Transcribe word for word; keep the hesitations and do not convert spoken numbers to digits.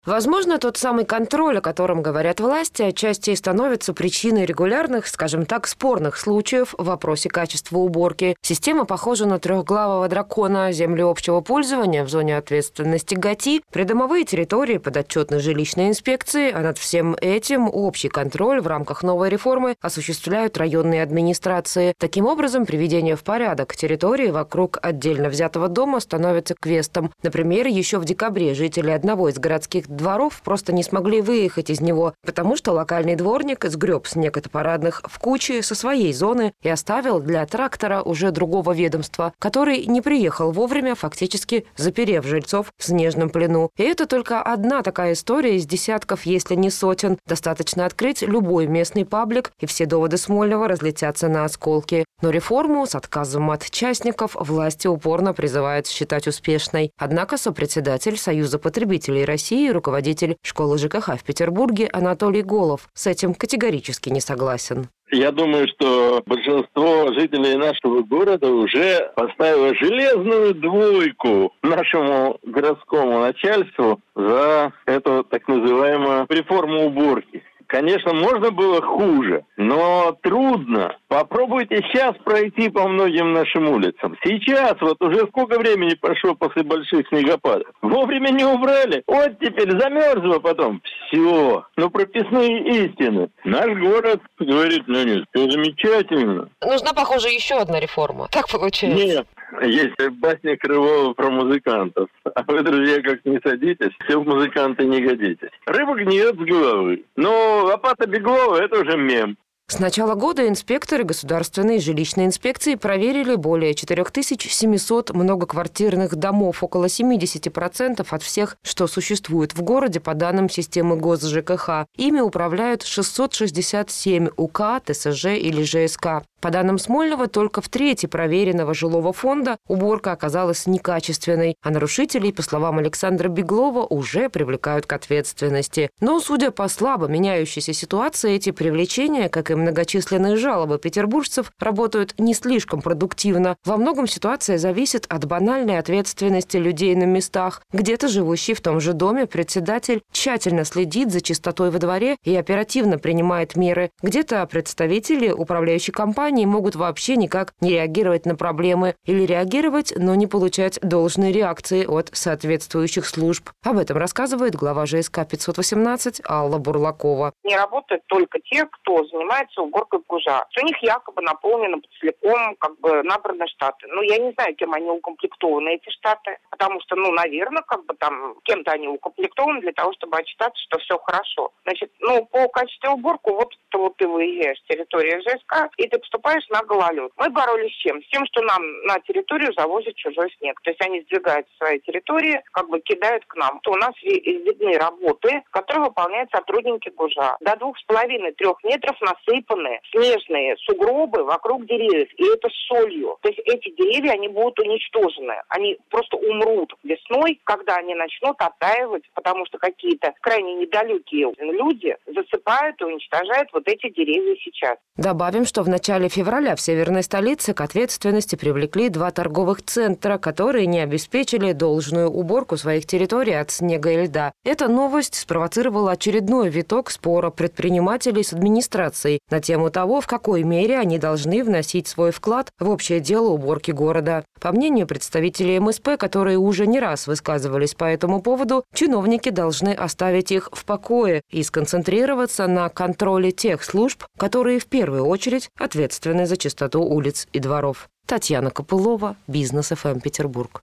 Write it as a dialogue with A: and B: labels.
A: Возможно, тот самый контроль, о котором говорят власти, отчасти и становится причиной регулярных, скажем так, спорных случаев в вопросе качества уборки. Система похожа на трехглавого дракона. Земли общего пользования в зоне ответственности ГАТИ, придомовые территории подотчетной жилищной инспекции, а над всем этим общий контроль в рамках новой реформы осуществляют районные администрации. Таким образом, приведение в порядок территории вокруг отдельно взятого дома становится квестом. Например, еще в декабре жители одного из городских дворов просто не смогли выехать из него, потому что локальный дворник сгреб снег от парадных в куче со своей зоны и оставил для трактора уже другого ведомства, который не приехал вовремя, фактически заперев жильцов в снежном плену. И это только одна такая история из десятков, если не сотен. Достаточно открыть любой местный паблик, и все доводы Смольного разлетятся на осколки. Но реформу с отказом от частников власти упорно призывают считать успешной. Однако сопредседатель Союза потребителей России, руководитель школы ЖКХ в Петербурге Анатолий Голов с этим категорически не согласен.
B: Я думаю, что большинство жителей нашего города уже поставило железную двойку нашему городскому начальству за эту так называемую реформу уборки. Конечно, можно было хуже, но трудно. Попробуйте сейчас пройти по многим нашим улицам. Сейчас, вот уже сколько времени прошло после больших снегопадов. Вовремя не убрали. Вот теперь замерзло потом. Все. Ну, прописные истины. Наш город, говорит Леонид, все замечательно.
A: Нужна, похоже, еще одна реформа. Так получается?
B: Нет. Есть басня Крылова про музыкантов. А вы, друзья, как не садитесь, все в музыканты не годитесь. Рыба гниет с головы. Но лопата Беглова – это уже мем.
A: С начала года инспекторы государственной жилищной инспекции проверили более четыре тысячи семьсот многоквартирных домов, около семьдесят процентов от всех, что существует в городе по данным системы ГосЖКХ. Ими управляют шестьсот шестьдесят семь УК, ТСЖ или ЖСК. По данным Смольного, только в трети проверенного жилого фонда уборка оказалась некачественной, а нарушителей, по словам Александра Беглова, уже привлекают к ответственности. Но, судя по слабо меняющейся ситуации, эти привлечения, как и многочисленные жалобы петербуржцев, работают не слишком продуктивно. Во многом ситуация зависит от банальной ответственности людей на местах. Где-то живущий в том же доме председатель тщательно следит за чистотой во дворе и оперативно принимает меры. Где-то представители управляющей компании могут вообще никак не реагировать на проблемы или реагировать, но не получать должной реакции от соответствующих служб. Об этом рассказывает глава ЖСК пятьсот восемнадцать Алла Бурлакова.
C: Не работают только те, кто занимается уборкой ГУЖа. У них якобы наполнены целиком, как бы набраны штаты. Ну, я не знаю, кем они укомплектованы, эти штаты, потому что, ну, наверное, как бы там кем-то они укомплектованы для того, чтобы отчитаться, что все хорошо. Значит, ну, по качеству уборки, вот, вот ты выезжаешь с территории ЖСК, и ты поступаешь на гололед. Мы боролись с чем? С тем, что нам на территорию завозят чужой снег. То есть они сдвигают свои территории, как бы кидают к нам. То у нас видны работы, которые выполняют сотрудники ГУЖа. До двух с половиной-трех метров насыпаны снежные сугробы вокруг деревьев. И это с солью. То есть эти деревья, они будут уничтожены. Они просто умрут весной, когда они начнут оттаивать, потому что какие-то крайне недалекие люди засыпают и уничтожают вот эти деревья сейчас.
A: Добавим, что в начале февраля в северной столице к ответственности привлекли два торговых центра, которые не обеспечили должную уборку своих территорий от снега и льда. Эта новость спровоцировала очередной виток спора предпринимателей с администрацией на тему того, в какой мере они должны вносить свой вклад в общее дело уборки города. По мнению представителей эм эс пэ, которые уже не раз высказывались по этому поводу, чиновники должны оставить их в покое и сконцентрироваться на контроле тех служб, которые в первую очередь ответственны за чистоту улиц и дворов. Татьяна Копылова, Бизнес эф эм Петербург.